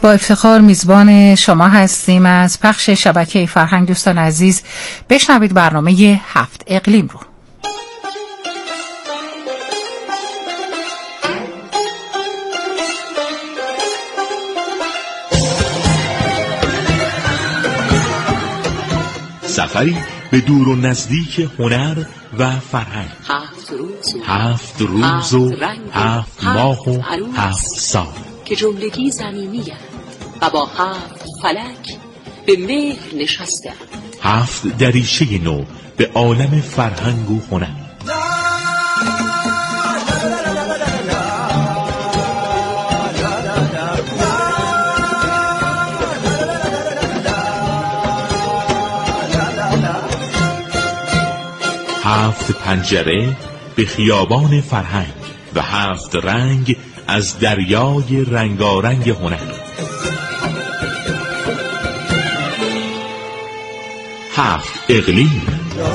با افتخار میزبان شما هستیم از پخش شبکه فرهنگ. دوستان عزیز، بشنوید برنامه 7 اقلیم رو. سفری به دور و نزدیک هنر و فرهنگ. 7 روز و 7 ماه و 7 سال که جملگی زمینی و با 7 فلک به مهر نشسته 7 دریچه نو به عالم فرهنگ و هنر. هفت پنجره به خیابان فرهنگ و 7 رنگ از دریای رنگارنگ هنر. 7 اقلیم.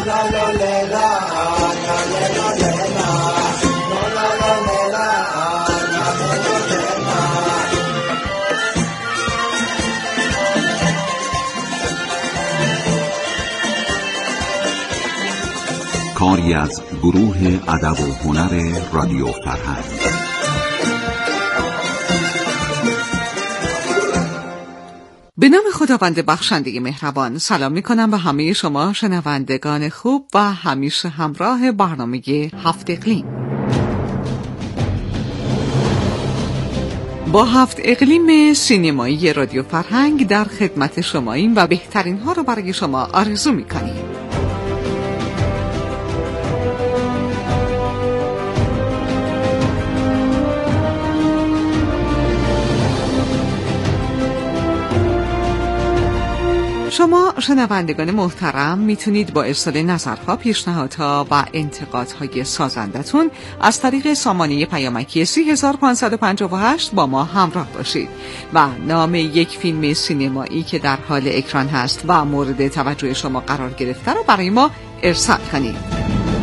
کاری از گروه ادب و هنر رادیو فرهنگ. به نام خداوند بخشنده مهربان سلام می کنم به همه شما شنوندگان خوب و همیشه همراه برنامه 7 اقلیم. با 7 اقلیم سینمایی رادیو فرهنگ در خدمت شماییم و بهترین ها رو برای شما آرزو می کنیم. شما شنوندگان محترم میتونید با ارسال نظرها، پیشنهادها و انتقادهای سازندتون از طریق سامانه پیامکی 3558 با ما همراه باشید و نام یک فیلم سینمایی که در حال اکران هست و مورد توجه شما قرار گرفته رو برای ما ارسال کنید.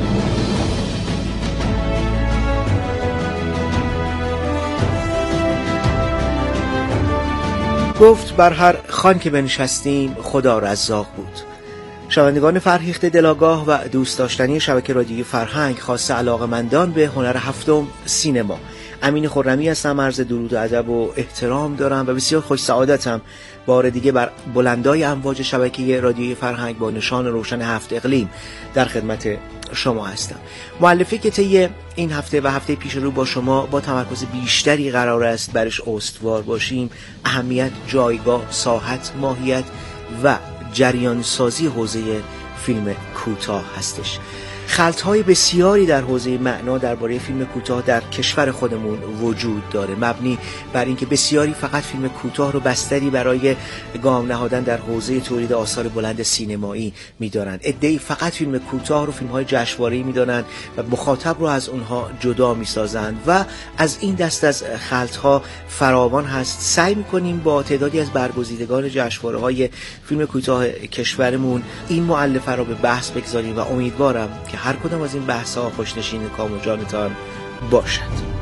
گفت بر هر خوان که بنشستیم خدا رزاق بود. شنوندگان فرهیخته دلاگاه و دوست داشتنی شبکه رادیوی فرهنگ، خاصه علاقه‌مندان به هنر هفتم سینما، امین خرمی هستم. عرض درود و ادب و احترام دارم و بسیار خوش سعادتم بار دیگه بر بلندای امواج شبکه رادیوی فرهنگ با نشان روشن 7 اقلیم در خدمت شما هستم. مؤلفه که طی این هفته و هفته پیش رو با شما با تمرکز بیشتری قرار است برش استوار باشیم، اهمیت، جایگاه، ساحت، ماهیت و جریان سازی حوزه فیلم کوتاه هستش. خلط‌های بسیاری در حوزه معنا درباره فیلم کوتاه در کشور خودمون وجود داره، مبنی بر اینکه بسیاری فقط فیلم کوتاه رو بستری برای گام نهادن در حوزه تولید آثار بلند سینمایی می‌دارن. عده‌ای فقط فیلم کوتاه رو فیلم‌های جشنواره‌ای می‌دونن و مخاطب رو از اونها جدا می‌سازن و از این دست از خلط‌ها فراوان هست. سعی می‌کنیم با تعدادی از برگزیدگان جشنواره‌های فیلم کوتاه کشورمون این مؤلفه رو به بحث بگذاریم و امیدوارم که هر کدام از این بحث‌ها خوشنشین کام و جانتان باشد.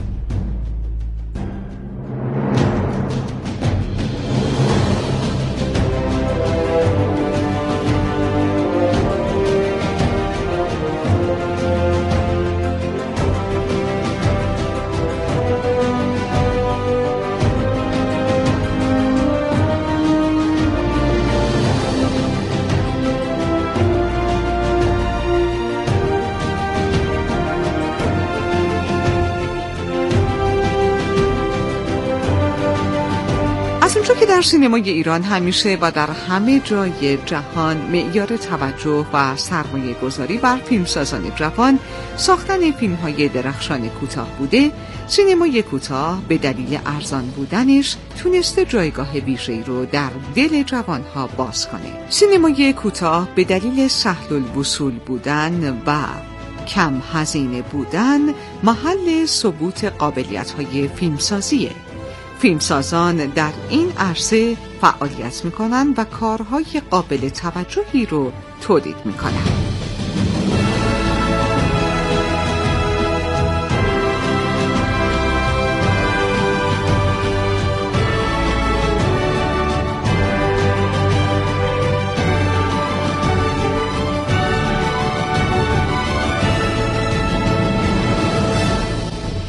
که در سینمای ایران همیشه و در همه جای جهان معیار توجه و سرمایه گذاری بر فیلمسازان جوان ساختن فیلم‌های درخشان کوتاه بوده، سینمای کوتاه به دلیل ارزان بودنش تونسته جایگاه ویژه‌ای رو در دل جوانها باز کنه. سینمای کوتاه به دلیل سهل الوصول بودن و کم هزینه بودن محل ثبوت قابلیت‌های فیلمسازیه. فیلمسازان در این عرصه فعالیت میکنن و کارهای قابل توجهی رو تولید میکنن.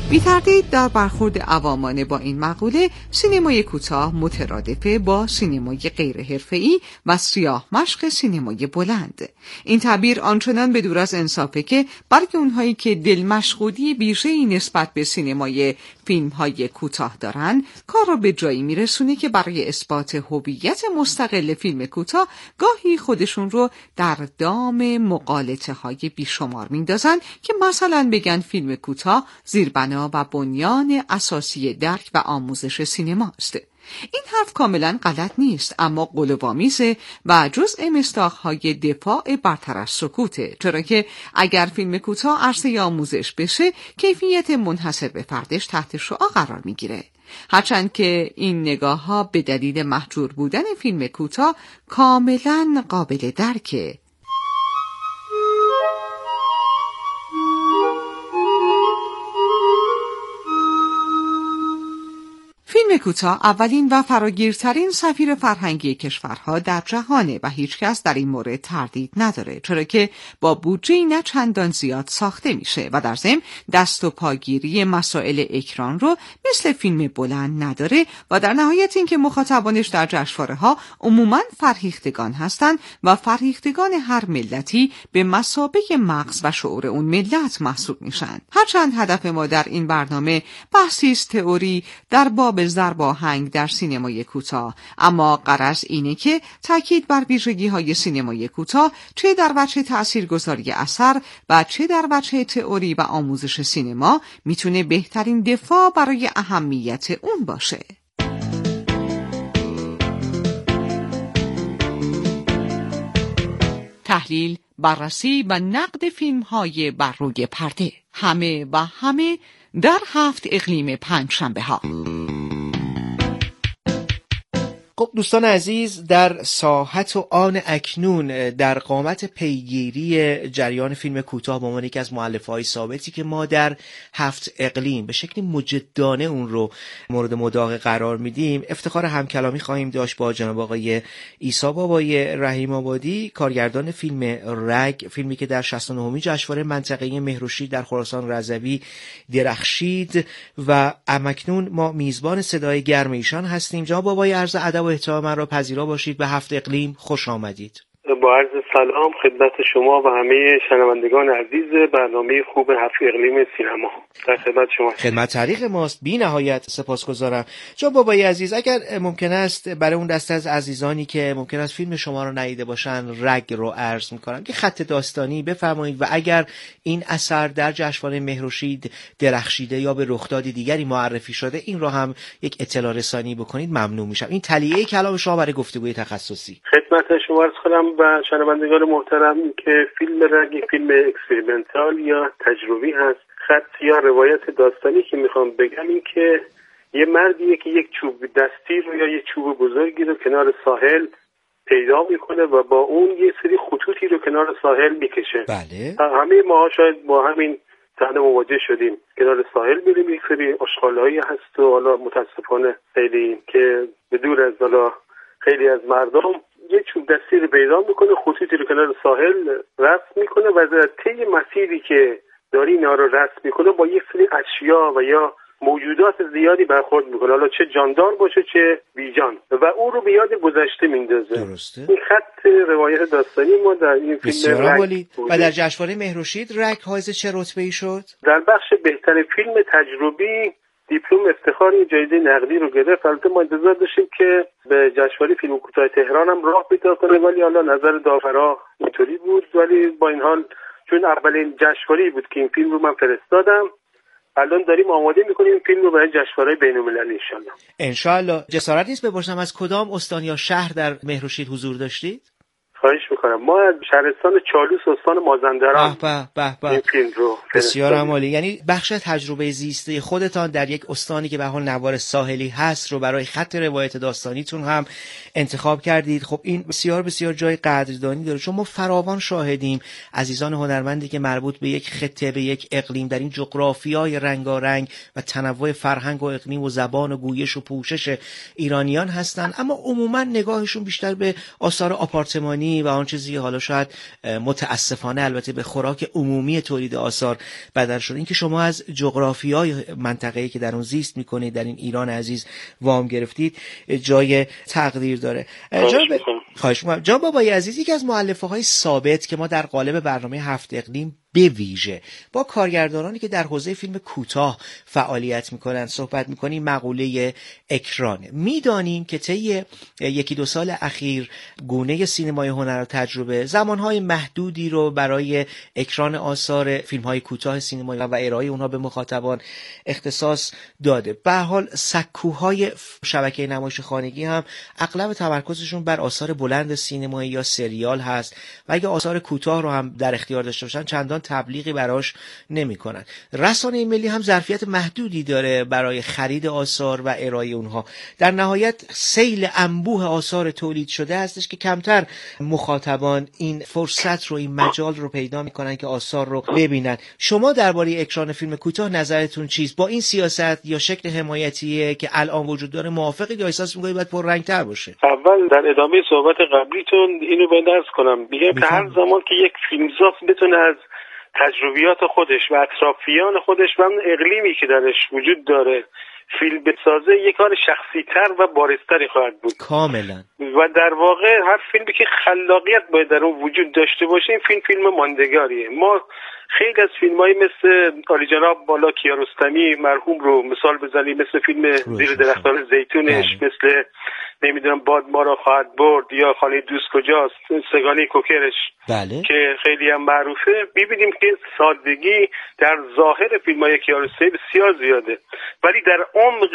بی تردید در برخورد عوامانه با این مقوله، سینمای کوتاه مترادفه با سینمای غیر حرفه‌ای و سیاه مشق سینمای بلند. این تعبیر آنچنان به دور از انصافه که برای اونهایی که دل مشغولی بیشتری نسبت به سینمای فیلم‌های کوتاه دارن، کار را به جایی میرسونه که برای اثبات هویت مستقل فیلم کوتاه گاهی خودشون رو در دام مغالطه‌های بیشمار میندازن که مثلا بگن فیلم کوتاه زیربنا و بنیان اساسی درک و آموزش سینماست. این حرف کاملا غلط نیست، اما قلوآمیزه و جزء مصداق‌های دفاع برتر از سکوته، چرا که اگر فیلم کوتاه عرصه آموزش بشه، کیفیت منحصر به فردش تحت شعاع قرار میگیره. هرچند که این نگاه‌ها به دلیل محجور بودن فیلم کوتاه کاملا قابل درکه. فیلم کوتاه اولین و فراگیرترین سفیر فرهنگی کشورها در جهانه و هیچکس در این مورد تردید نداره، چرا که با بودجه نه چندان زیاد ساخته میشه و در ضمن دست و پاگیری مسائل اکران رو مثل فیلم بلند نداره و در نهایت این که مخاطبانش در جشنواره‌ها عموماً فرهیختگان هستند و فرهیختگان هر ملتی به مثابه مغز و شعور اون ملت محسوب میشن. هرچند هدف ما در این برنامه بحثی است تئوری در باب ضرب آهنگ در سینمای کوتاه، اما غرض اینه که تاکید بر ویژگی‌های سینمای کوتاه چه در وجه تاثیرگذاری اثر و چه در وجه تئوری و آموزش سینما میتونه بهترین دفاع برای اهمیت اون باشه. تحلیل، بررسی و نقد فیلم‌های بر روی پرده، همه و همه در 7 اقلیم پنجشنبه‌ها. خب دوستان عزیز، در ساحت و آن اکنون در قامت پیگیری جریان فیلم کوتاه به عنوان یکی از مؤلفه‌های ثابتی که ما در 7 اقلیم به شکلی مجدانه اون رو مورد مداقه قرار میدیم، افتخار همکلامی خواهیم داشت با جناب آقای عیسی بابای رحیم آبادی، کارگردان فیلم رگ، فیلمی که در 69مین جشنواره منطقه‌ای مهرشید در خراسان رضوی درخشید و اکنون ما میزبان صدای گرم ایشان هستیم. جناب بابای، عرض ادب و احترام من را پذیرا باشید. به 7 اقلیم خوش آمدید. با عرض سلام خدمت شما و همه شنوندگان عزیز برنامه خوب 7 اقلیم سینما. در خدمت شما. خدمت طریق ماست. بی نهایت سپاسگزارم. جناب بابای عزیز، اگر ممکن است برای اون دسته از عزیزانی که ممکن است فیلم شما رو ندیده باشن رگ رو عرض می‌کنم که خط داستانی بفرمایید و اگر این اثر در جشنواره مهرشید درخشیده یا به رخدادی دیگری معرفی شده این رو هم یک اطلاع رسانی بکنید ممنون میشم. این تلیه کلام شما برای گفتگوی تخصصی. خدمت شما عرض کنم و شنوندگان محترم که فیلم رگ فیلم اکسپریمنتال یا تجربی هست. خط یا روایت داستانی که میخوام بگم این که یه مردیه که یک چوب دستی رو یا یک چوب بزرگی رو کنار ساحل پیدا میکنه و با اون یه سری خطوطی رو کنار ساحل میکشه. بله. همه ما شاید با همین صحنه مواجه شدیم. کنار ساحل میریم یک سری آشغالایی هست و حالا متاسفانه خیلی که به دور از حالا خیلی از مردم یه چوب دستی رو پیدا میکنه، خطوطی رو کنار ساحل رسم میکنه و در طی مسیری که داری اینا رو رسم میکنه با یک سری اشیا و یا موجودات زیادی برخورد میکنه، حالا چه جاندار باشه چه بیجان، و او رو به یاد گذشته میندازه. درسته. این خط روایت داستانی ما در این فیلم رگ و در جشنواره مهرشید رگ حائز چه رتبه‌ای شد؟ در بخش بهترین فیلم تجربی دیپلم افتخاری جایزه نقدی رو گرفت. البته ما انتظار داشتیم که به جشنواره فیلم کوتاه تهران هم راه پیدا کنه، ولی حالا نظر داورا اینطوری بود. ولی با این حال چون اولین جشنواره‌ای بود که این فیلم رو من فرستادم، الان داریم آماده می‌کنیم این فیلم رو برای جشنواره بین‌المللی انشالله. جسارت نیست بپرسم از کدام استان یا شهر در مهرشید حضور داشتید؟ خواهش میکنم. ما از شهرستان چالوس استان مازندران این فیلم رو بسیار عالی. یعنی بخش تجربه زیسته خودتان در یک استانی که به حال نوار ساحلی هست رو برای خط روایت داستانیتون هم انتخاب کردید. خب این بسیار بسیار جای قدردانی داره، چون ما فراوان شاهدیم عزیزان هنرمندی که مربوط به یک خطه، به یک اقلیم در این جغرافیای رنگارنگ و تنوع فرهنگ و اقلیم و زبان و گویش و پوشش ایرانیان هستند، اما عموما نگاهشون بیشتر به آثار آپارتمانی میکنی و آن چیزی که حالا شاید متاسفانه البته به خوراک عمومی تولید آثار بدل شده، این که شما از جغرافیای منطقه‌ای که در اون زیست میکنید در این ایران عزیز وام گرفتید جای تقدیر داره. خواهش می‌کنم. جان بابایی عزیز، یکی از مؤلفه‌های ثابت که ما در قالب برنامه هفت اقلیم به ویژه با کارگردانانی که در حوزه فیلم کوتاه فعالیت میکنن صحبت میکنیم مقوله اکرانه. میدانیم که طی یکی دو سال اخیر گونه سینمای هنر و تجربه زمانهای محدودی رو برای اکران آثار فیلم‌های کوتاه سینمایی و ارائه اونها به مخاطبان اختصاص داده. به هر حال سکوهای شبکه نمایش خانگی هم اغلب تمرکزشون بر آثار بلند سینمایی یا سریال هست و اگه آثار کوتاه رو هم در اختیار داشته باشن چندان تبلیغی براش نمی‌کنن. رسانه ملی هم ظرفیت محدودی داره برای خرید آثار و ارائه اونها. در نهایت سیل انبوه آثار تولید شده هستش که کمتر مخاطبان این فرصت رو، این مجال رو پیدا میکنن که آثار رو ببینن. شما درباره اکران فیلم کوتاه نظرتون چیست؟ با این سیاست یا شکل حمایتی که الان وجود داره موافقید یا احساس می‌کنید باید پررنگ‌تر باشه؟ اول در ادامه صحبت قبلیتون اینو بندرز کنم، میگم که هر زمان که یک فیلمساز بتونه از تجربیات خودش و اطرافیان خودش و اقلیمی که درش وجود داره فیلم بسازه، یک کار شخصی‌تر و بارزتری خواهد بود. کاملا. و در واقع هر فیلمی که خلاقیت باید در اون وجود داشته باشه این فیلم ماندگاریه. ما خیلی از فیلم‌های مثل عالی جناب بالا کیارستمی مرحوم رو مثال بزنیم، مثل فیلم زیر درختان زیتونش، مثل نمیدونم باد ما را خواهد برد یا خانه دوست کجاست، سگانه کوکرش که خیلی هم معروفه، ببینیم که سادگی در ظاهر فیلم‌های کیارستمی بسیار زیاده ولی در عمق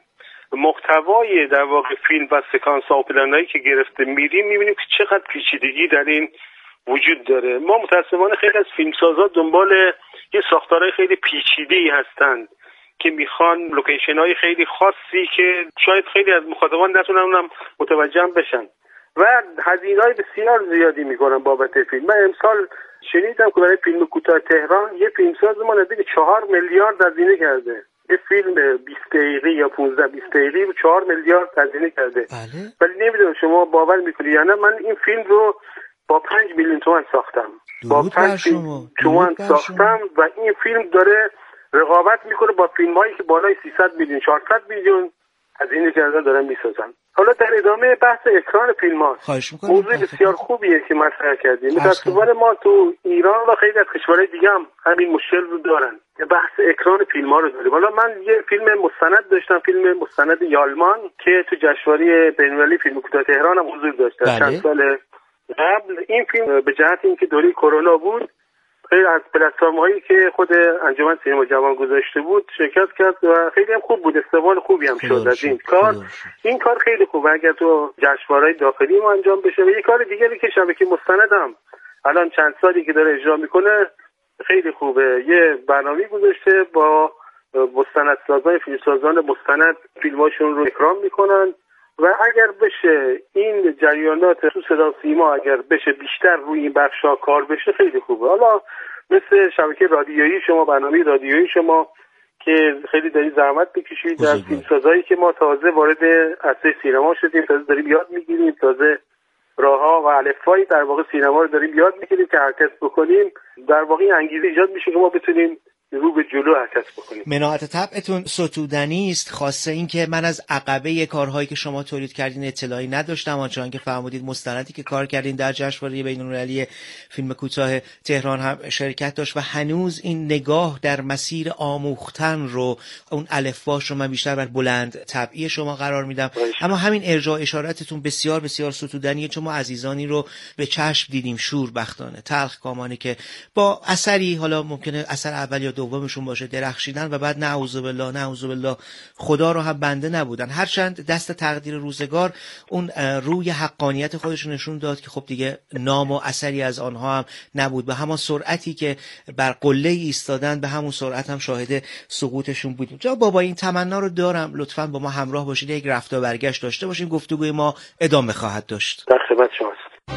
محتوای در واقع فیلم و سکانس ها و پلنایی که گرفته میریم میبینیم که چقدر پیچیدگی در این وجود داره. ما متاسفانه خیلی از فیلمسازا دنبال یه ساختارهای خیلی پیچیده‌ای هستند که میخوان لوکیشن های خیلی خاصی که شاید خیلی از مخاطبان نتونن اونم متوجه بشن و هزینه‌های بسیار زیادی میکنن بابت فیلم. من امسال شنیدم که برای فیلم کوتاه تهران یه فیلمساز ما نزدیک 4 میلیارد هزینه کرده. یه فیلم 20 دقیقه یا 15-20 دقیقه 4 میلیارد هزینه کرده. ولی نمیدونم شما باور میکنید یا نه، من این فیلم رو با 5 میلیون تومان ساختم. با 5 میلیون تومان ساختم و این فیلم داره رقابت میکنه با فیلم‌هایی که بالای 300 میلیون 400 میلیون هزینه کردن دارن میسازن. حالا در ادامه بحث اکران فیلم‌ها موضوع بسیار خوبیه که مطرح کردیم. متأسفانه ما تو ایران و خیلی از کشورهای دیگه هم همین مشکل رو دارن، بحث اکران فیلم‌ها رو داریم. حالا من یه فیلم مستند داشتم، فیلم مستند یالمان که تو جشنواره بین‌المللی فیلم کوتاه تهران هم حضور داشت چند سال قبل. این فیلم به جهت اینکه دوره کرونا بود خیلی از پلتفرم‌هایی که خود انجمن سینما جوان گذاشته بود شرکت کرد و خیلی هم خوب بود، استقبال خوبی هم شد از این کار. این کار خیلی خوبه اگر تو جشنواره‌های داخلی ما انجام بشه. و یه کار دیگری که شبکه مستندم الان چند سالی که داره اجرا میکنه خیلی خوبه، یه برنامه گذاشته با مستندسازان فیلمسازان مستند فیلماشون رو اکرام میکنن و اگر بشه این جریانات تو صدا سیما اگر بشه بیشتر روی این بخشا کار بشه خیلی خوبه. حالا مثل شبکه رادیویی شما، برنامه رادیویی شما که خیلی دارید زحمت بکشید در فیلمسازایی که ما تازه وارد عرصه سینما شدیم، تازه داریم یاد میگیریم، تازه راهها و الفبای در واقع سینما رو داریم یاد میگیریم که حرکت بکنیم، در واقع انگیزه ایجاد میشه که ما بتونیم رو به جلو حرکت بکنیم. مناعت طبعتون ستودنی است، خاصه این که من از عقبه کارهایی که شما تولید کردین اطلاعی نداشتم، آنچنان که فرمودید مستندی که کار کردین در جشنواره بین‌المللی فیلم کوتاه تهران هم شرکت داشت و هنوز این نگاه در مسیر آموختن رو، اون الفباش رو من بیشتر بر بلند طبعی شما قرار میدم. اما همین ارجاع اشاراتتون بسیار بسیار ستودنیه، چون ما عزیزانی رو به چشم دیدیم شوربختانه تلخکامانه که با اثری، حالا ممکنه اثر اول یا دومشون باشه، درخشیدن و بعد نعوذ بالله خدا رو هم بنده نبودن. هرچند دست تقدیر روزگار اون روی حقانیت خودش نشون داد که خب دیگه نام و اثری از آنها هم نبود. به همان سرعتی که بر قله ایستادن به همون سرعت هم شاهد سقوطشون بودیم. جا بابا این تمنا رو دارم لطفاً با ما همراه باشید، یک رفت و برگشت داشته باشیم، گفتگوی ما ادامه خواهد داشت. در خدمت شماست.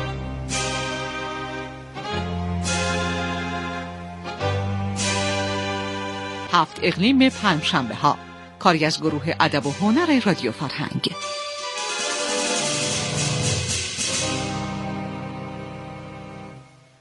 هفت اقلیم پنجشنبه ها، کاری از گروه ادب و هنر رادیو فرهنگ.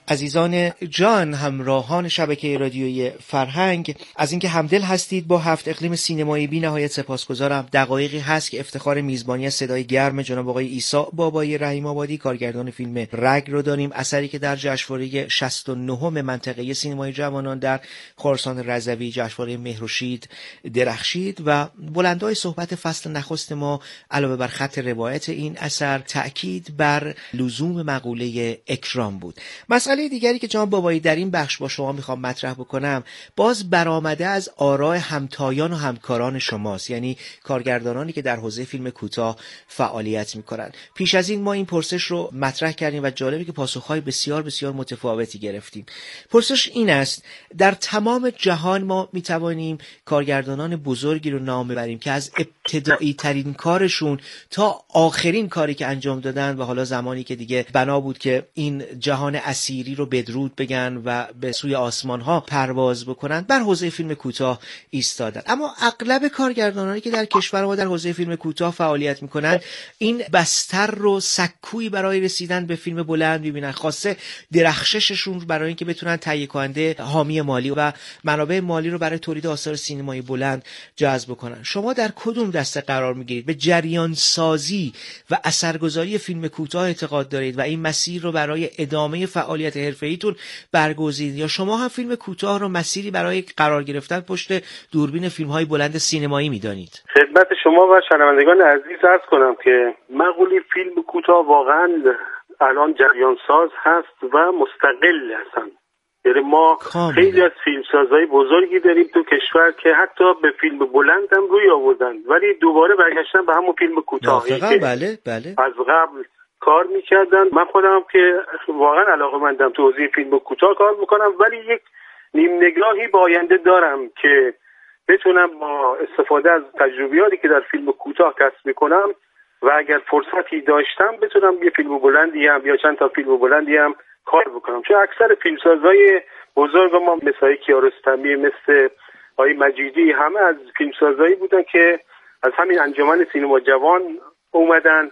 عزیزان جان، همراهان شبکه رادیویی فرهنگ، از اینکه همدل هستید با 7 اقلیم سینمایی بی نهایت سپاسگزارم. دقایقی هست که افتخار میزبانی صدای گرم جناب آقای عیسی بابایی رحیم آبادی کارگردان فیلم رگ رو داریم، اثری که در جشنواره 69 منطقه سینمای جوانان در خراسان رضوی جشنواره مهرشید درخشید و بلندای صحبت فصل نخست ما علاوه بر خط روایت این اثر تأکید بر لزوم مقوله اکرام بود. مسئله دیگری که جناب بابایی در این بخش با شما میخوام مطرح بکنم باز برآمده از آراء همتایان و همکاران شماست، یعنی کارگردانانی که در حوزه فیلم کوتاه فعالیت میکنن. پیش از این ما این پرسش رو مطرح کردیم و جالبه که پاسخهای بسیار بسیار متفاوتی گرفتیم. پرسش این است: در تمام جهان ما میتوانیم کارگردانان بزرگی رو نام ببریم که از ابتدایی ترین کارشون تا آخرین کاری که انجام دادن و حالا زمانی که دیگه بنا بود که این جهان اسیری رو بدرود بگن و به سوی آسمان ها پرواز بکنن، بر حوزه فیلم کوتاه ایستادن. اما اغلب کارگردانانی که در کشور ما در حوزه فیلم کوتاه فعالیت میکنن این بستر رو سکویی برای رسیدن به فیلم بلند میبینن، خاصه درخشششون برای اینکه بتونن تهیه کننده حامی مالی و منابع مالی رو برای تولید آثار سینمایی بلند جذب کنن. شما در کدوم دسته قرار میگیرید؟ به جریان سازی و اثرگذاری فیلم کوتاه اعتقاد دارید و این مسیر رو برای ادامه فعالیت حرفه‌ایتون برگزیدید، یا شما هم فیلم کوتاه رو مسیری برای قرار گرفتن پشت دوربین فیلم‌های بلند سینمایی می‌دانید؟ خدمت شما و شنوندگان عزیز عرض کنم که مقوله فیلم کوتاه واقعاً الان جریان ساز هست و مستقل هستن. یعنی ما خیلی از فیلمسازهای بزرگی داریم تو کشور که حتی به فیلم بلند هم روی آوردن ولی دوباره برگشتن به همون فیلم کوتاه. بله. از قبل کار میکردن. من خودم که واقعا علاقه‌مندم تو حوزه فیلم کوتاه کار میکنم، ولی یک نیم نگاهی با آینده دارم که بتونم با استفاده از تجربیاتی که در فیلم کوتاه کسب میکنم و اگر فرصتی داشتم بتونم یه فیلم بلندی هم یا چند تا فیلم بلندی هم کار بکنم. چون اکثر فیلمسازهای بزرگ ما مثل کیارستمی، مثل آقای مجیدی، همه از فیلمسازهایی بودن که از همین انجمن سینما جوان اومدن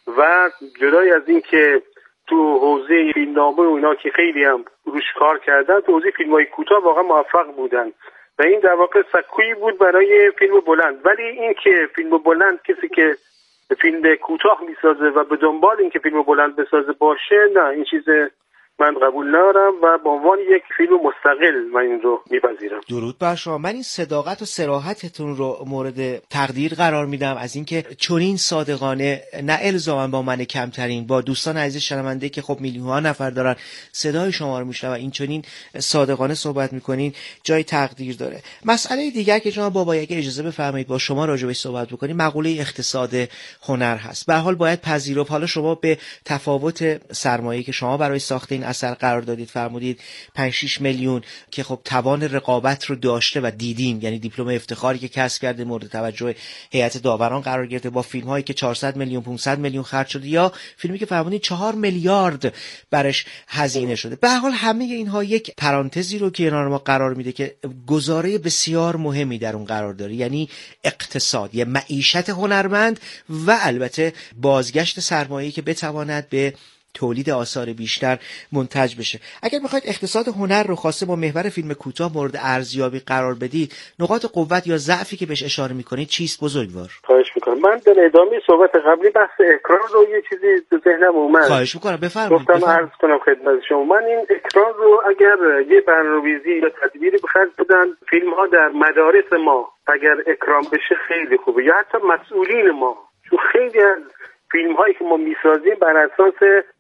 و جدای از این که تو حوزه فیلمنامه و اینا که خیلی هم روش کار کردن، تو حوزه فیلم‌های کوتاه واقعا موفق بودن و این در واقع سکویی بود برای فیلم بلند. ولی این که فیلم بلند کسی که فیلم کوتاه میسازه و به دنبال این که فیلم بلند بسازه باشه، نه، این چیز من قبول ندارم و به عنوان یک فیلم مستقل من این رو میپذیرم. درود بر شما. من این صداقت و صراحتتون رو مورد تقدیر قرار میدم، از اینکه چنین صادقانه، نه الزاما با من کمترین، با دوستان عزیز شنونده که خب میلیون‌ها نفر دارن صدای شما رو میشنون، این چنین صادقانه صحبت میکنین، جای تقدیر داره. مسئله دیگر که جناب بابایی اگه اجازه بفرمایید با شما راجع بهش صحبت بکنیم، مقوله اقتصاد هنر هست. به هر حال باید پذیرفت، حالا شما به تفاوت سرمایه‌ای که شما برای ساخت این اثر قرار دادید فرمودید 5-6 میلیون که خب توان رقابت رو داشته و دیدیم، یعنی دیپلم افتخاری که کسب کرده، مورد توجه هیئت داوران قرار گرفته، با فیلم هایی که 400 میلیون 500 میلیون خرج شده، یا فیلمی که فرمودید 4 میلیارد برش هزینه شده. به هر حال همه اینها یک پرانتزی رو که کنار ما قرار میده که گزاره بسیار مهمی در اون قرار داره، یعنی اقتصاد، یعنی معیشت هنرمند و البته بازگشت سرمایه‌ای که بتواند به تولید آثار بیشتر منتج بشه. اگر بخواید اقتصاد هنر رو خاصه با محور فیلم کوتاه مورد ارزیابی قرار بدید، نقاط قوت یا ضعفی که بهش اشاره میکنید چیست بزرگوار؟ خواهش میکنم. من در ادامه صحبت قبلی بحث اکران رو یه چیزی تو ذهنم اومد. خواهش میکنم بفرمایید. گفتم عرض کنم خدمت شما، من این اکران رو اگر یه برنامه‌ریزی یا تدبیری بخرج بدن، فیلم‌ها در مدارس ما اگر اکرام بشه خیلی خوبه، یا حتی مسئولین ما، چون خیلی از فیلم‌هایی که ما میسازیم بر اساس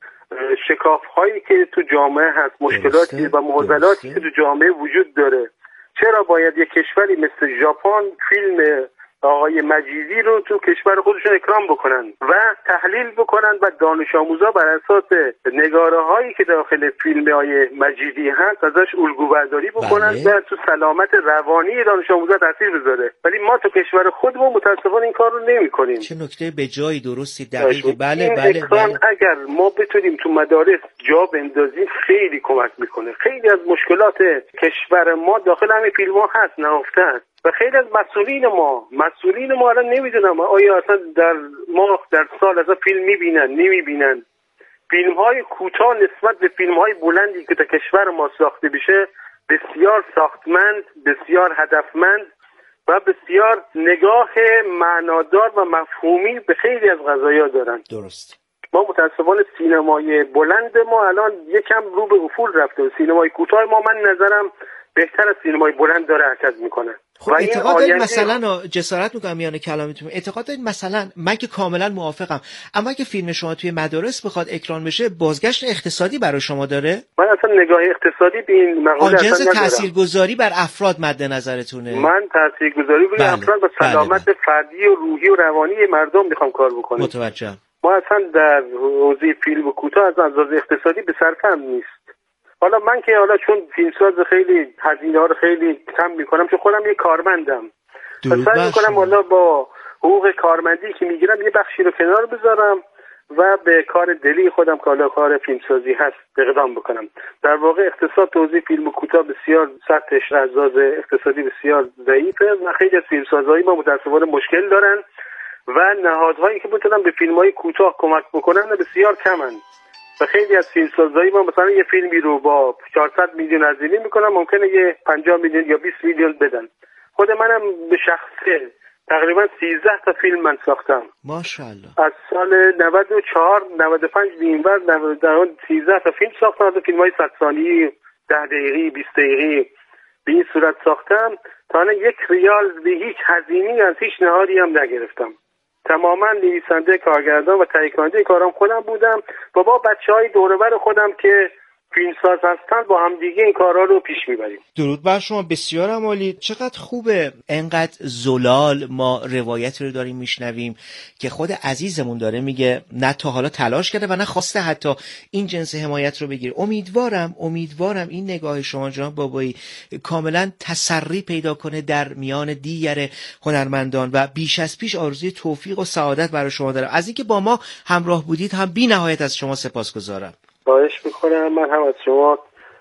شکاف‌هایی که تو جامعه هست، مشکلاتی و معضلاتی که تو جامعه وجود داره. چرا باید یک کشوری مثل ژاپن فیلم آقای مجیدی رو تو کشور خودشون اکرام بکنن و تحلیل بکنن و دانش آموزا بر اساس نگاره هایی که داخل فیلم آقای مجیدی هست ازش الگو برداری بکنن و تو سلامت روانی دانش آموزا تاثیر بذاره. ولی ما تو کشور خودمون متاسفانه این کار رو نمی‌کنیم. چه نکته به جایی درستی دقیق. بله. اگر ما بتونیم تو مدارس جا بندازیم خیلی کمک میکنه. خیلی از مشکلات کشور ما داخل همین فیلم‌ها هست، نهفته است. و خیلی از مسئولین ما الان نمیدونم آیا اصلا در سال اصلا فیلم میبینن نمیبینن. فیلم‌های کوتاه نسبت به فیلم‌های بلندی که تا کشور ما ساخته بشه بسیار ساختمند، بسیار هدفمند و بسیار نگاه معنادار و مفهومی به خیلی از قضایا دارن. درست. ما متاسفانه سینمای بلند ما الان یکم رو به افول رفته. سینمای کوتاه ما من نظرم بهتر از سینمای بلند داره حرکت میکنه. خب اعتقاد دارید مثلا جسارت میکنم میانه کلامتون، اعتقاد دارید مثلا من که کاملا موافقم، اما اگه فیلم شما توی مدارس بخواد اکران بشه بازگشت اقتصادی برای شما داره؟ من اصلا نگاه اقتصادی به این مقوله اصلا ندارم. تاثیرگذاری بر افراد مد نظرتونه؟ من تاثیرگذاری روی افراد و سلامت فردی و روحی و روانی مردم میخوام کار بکنم. متوجهم. ما اصلا در حوزه فیلم کوتاه از نظر اقتصادی به صرفم نیست. حالا من که چون فیلمساز خیلی هزینه ها رو خیلی کم میکنم، چون خودم یه کارمندم، سعی میکنم حالا با حقوق کارمندی که میگیرم یه بخشی رو کنار بذارم و به کار دلی خودم که کار فیلمسازی هست اقدام بکنم. در واقع اقتصاد توزیع فیلم کوتاه بسیار سطحش از لحاظ اقتصادی بسیار ضعیفه و خیلی از فیلمسازهای ما متأسفانه مشکل دارن و نهادهایی که بتونن به فیلم‌های کوتاه کمک بکنن بسیار کمن. و خیلی از فیلمسازهای ما مثلا یه فیلمی رو با 400 میلیون هزینه میکنن، ممکنه یه 50 میلیون یا 20 میلیون بدن. خود منم به شخصه تقریبا 13 تا فیلم من ساختم. ماشاءالله. از سال 94 95 به این ور 13 تا فیلم ساختم، از فیلم‌های 100 ثانیه‌ای، 10 دقیقه‌ای، 20 دقیقه‌ای به این صورت ساختم. تا الان 1 ریال به هیچ هزینه‌ای از هیچ نهادی هم نگرفتم. تماما نویسنده، کارگردان و تهیه کننده کارم خودم بودم و با بچه‌های دور و بر خودم که فیلمساز هستن با هم دیگه این کارا رو پیش میبریم. درود بر شما، بسیار عالی. چقدر خوبه انقدر زلال ما روایتی رو داریم میشنویم که خود عزیزمون داره میگه نه تا حالا تلاش کرده و نه خواسته حتی این جنس حمایت رو بگیره. امیدوارم این نگاه شما جناب بابایی کاملا تسری پیدا کنه در میان دیگر هنرمندان و بیش از پیش آرزوی توفیق و سعادت برای شما دارم. از اینکه با ما همراه بودید هم بی نهایت از شما سپاسگزارم. خواهش میکنم. من هم از شما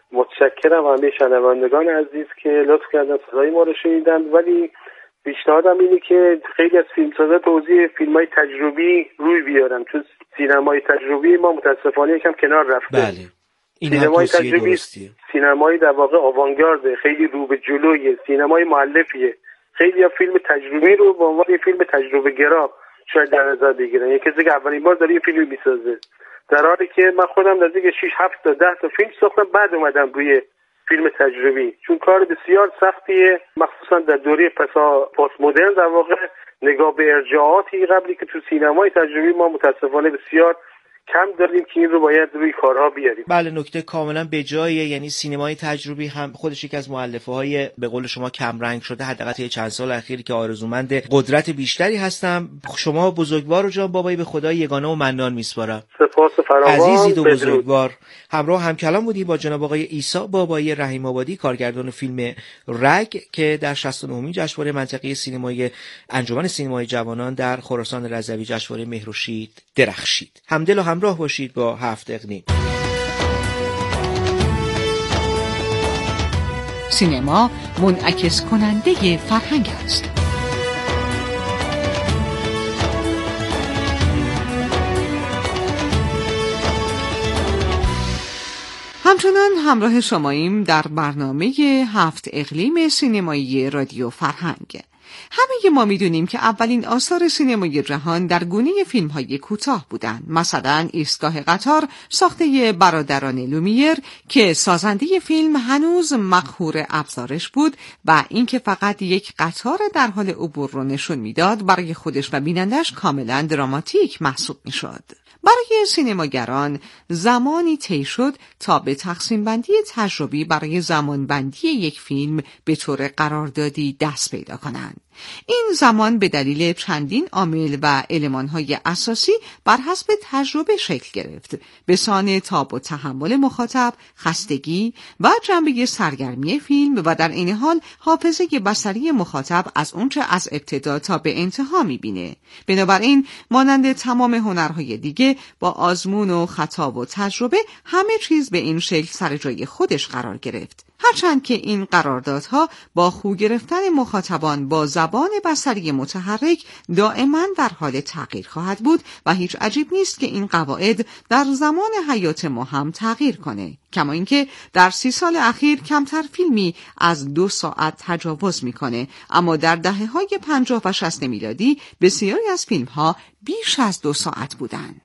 متشکرم و همه شنوندگان عزیز که لطف کردن صدای ما رو شنیدن. ولی پیشنهادم اینه که خیلی از فیلمسازا توزیع فیلم‌های تجربی روی بیارن، چون سینمای تجربی ما متاسفانه یکم کنار رفته. بله. سینمای تجربی سینمای در واقع آوانگارد، خیلی رو به جلوی سینمای مؤلفیه. خیلی از فیلم تجربی رو به عنوان فیلم تجربه گرا شاید در نظر بگیرن. یکی که اولین بار داره یه فیلم میسازه، در حالی که من خودم نزدیک 6 7 تا 10 تا فیلم ساختم بعد اومدم روی فیلم تجربی، چون کار بسیار سختیه، مخصوصا در دوره پست مدرن. در واقع نگاه به ارجاعاتی قبلی که تو سینمای تجربی ما متاسفانه بسیار کم داریم که این رو باید روی کارها بیاریم. بله، نکته کاملا به جایه. یعنی سینمای تجربی هم خودش یکی از مؤلفه‌های به قول شما کم رنگ شده، حداقل طی چند سال اخیری که آرزومند قدرت بیشتری هستم. شما بزرگوار و جان بابایی به خدای یگانه و منان میسپارم. سپاس فراوان. عزیزید و بزرگوار. همراه همکلام بودی با جناب آقای عیسی بابایی رحیم آبادی، کارگردان فیلم رگ که در 69مین جشنواره منطقه‌ای سینمایی انجمن سینمای جوانان در خراسان رضوی جشنواره مهرشید درخشید. همدل و همراه باشید با 7 اقلیم. سینما منعکس کننده فرهنگ است. همچنان همراه شماییم در برنامه 7 اقلیم سینمایی رادیو فرهنگ. همه ما میدونیم که اولین آثار سینمای جهان در گونه فیلم‌های کوتاه بودند. مثلا ایستگاه قطار ساخته برادران لومیر که سازنده فیلم هنوز مقهور ابزارش بود و اینکه فقط یک قطار در حال عبور رو نشون میداد برای خودش و بینندش کاملا دراماتیک محسوب میشد. برای سینماگران زمانی طی شد تا به تقسیم بندی تجربی برای زمان بندی یک فیلم به طور قراردادی دست پیدا کنند. این زمان به دلیل چندین عامل و المان‌های اساسی بر حسب تجربه شکل گرفت، به سان تاب و تحمل مخاطب، خستگی و جنبه سرگرمی فیلم و در این حال حافظه بصری مخاطب از اونچه از ابتدا تا به انتها می‌بینه. بنابراین مانند تمام هنرهای دیگه با آزمون و خطا و تجربه همه چیز به این شکل سر جای خودش قرار گرفت. هرچند که این قراردادها با خو گرفتن مخاطبان با زبان بصری متحرک دائما در حال تغییر خواهد بود و هیچ عجیب نیست که این قواعد در زمان حیات ما هم تغییر کنه. کما اینکه در 30 سال اخیر کمتر فیلمی از 2 ساعت تجاوز میکنه، اما در دهه‌های 50 و 60 میلادی بسیاری از فیلم‌ها بیش از 2 ساعت بودند.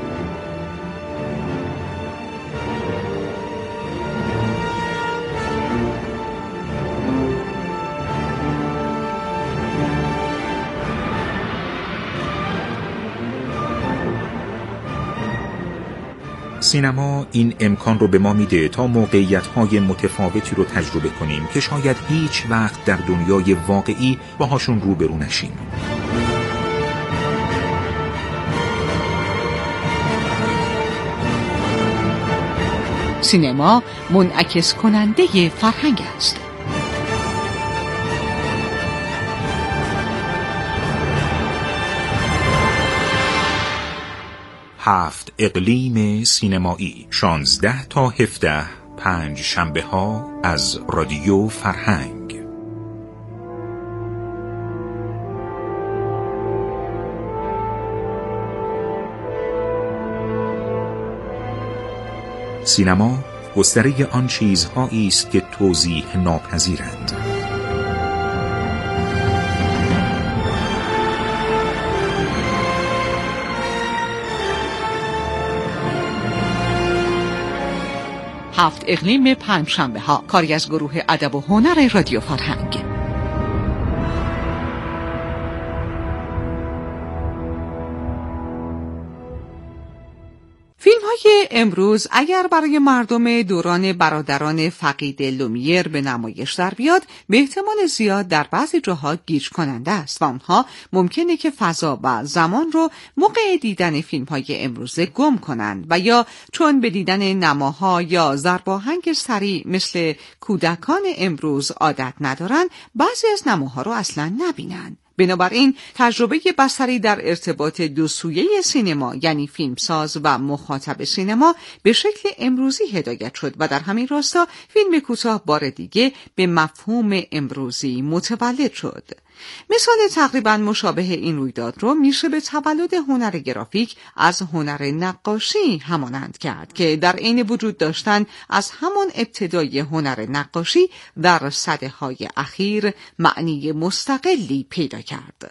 سینما این امکان رو به ما میده تا موقعیت‌های متفاوتی رو تجربه کنیم که شاید هیچ وقت در دنیای واقعی باهاشون روبرو نشیم. سینما منعکس کننده فرهنگ است. هفت اقلیم سینمایی 16 تا 17 5 شنبه ها از رادیو فرهنگ. سینما گستره آن چیزهایی است که توضیح ناپذیرند. هفت اقلیم پنجشنبه ها، کاری از گروه ادب و هنر رادیو فرهنگ. فیلم‌های امروز اگر برای مردم دوران برادران فقید لومیر به نمایش در بیاد، به احتمال زیاد در بعضی جاها گیج کننده است و آنها ممکنه که فضا و زمان رو موقع دیدن فیلم‌های امروزه گم کنند و یا چون به دیدن نماها یا ضرباهنگ سریع مثل کودکان امروز عادت ندارن، بعضی از نماها رو اصلاً نبینن. بنابراین تجربه بصری در ارتباط دو سویه سینما، یعنی فیلمساز و مخاطب سینما، به شکل امروزی هدایت شد و در همین راستا فیلم کوتاه بار دیگه به مفهوم امروزی متولد شد. مثال تقریبا مشابه این رویداد رو میشه به تولد هنر گرافیک از هنر نقاشی همانند کرد که در عین وجود داشتن از همان ابتدای هنر نقاشی در سده‌های اخیر معنی مستقلی پیدا کرد.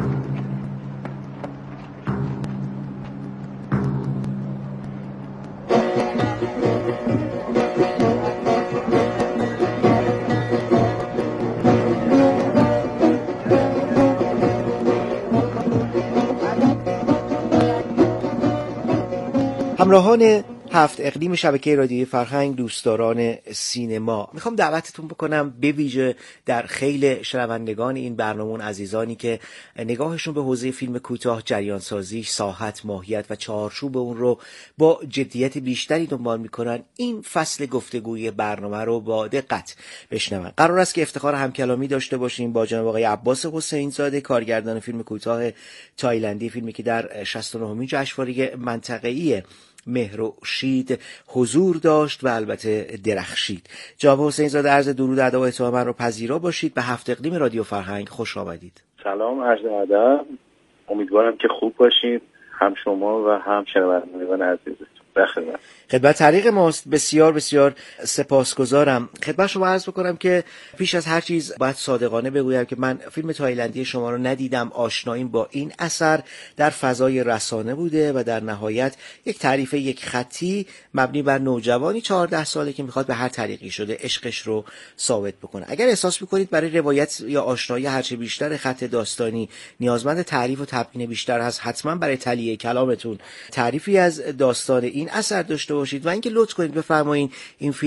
همراهان هفت اقلیم شبکه رادیوی فرهنگ، دوستداران سینما، میخوام دعوتتون بکنم به ویژه در خیل شنوندگان این برنامه، عزیزانی که نگاهشون به حوزه فیلم کوتاه، جریان سازی، ساحت، ماهیت و چارچوب اون رو با جدیت بیشتری دنبال میکنن، این فصل گفتگوی برنامه رو با دقت بشنون. قرار است که افتخار همکلامی داشته باشیم با جناب آقای عباس حسین زاده، کارگردان فیلم کوتاه تایلندی، فیلمی که در 69مین جشنواره منطقه‌ای مهرشید حضور داشت و البته درخشید. جناب حسین زاده، عرض درود، ادب و احترام من رو پذیرا باشید. به هفت اقلیم رادیو فرهنگ خوش آمدید. سلام، عرض ادب. امیدوارم که خوب باشید، هم شما و هم شنوندگان عزیزتون. بخیر. خدمت طریق ماست. بسیار بسیار سپاسگزارم. خدمت شما عرض بکنم که پیش از هر چیز باید صادقانه بگویم که من فیلم تایلندی شما رو ندیدم. آشناییم با این اثر در فضای رسانه بوده و در نهایت یک تعریف یک خطی مبنی بر نوجوانی 14 ساله که میخواد به هر طریقی شده عشقش رو ثابت بکنه. اگر احساس میکنید برای روایت یا آشنایی هرچه بیشتر خط داستانی نیازمند تعریف و تبیین بیشتر هست، حتما برای تلیه کلامتون تعریفی از داستان این اثر داشته باشید و اینکه لطف کنید بفرمایید این فیلم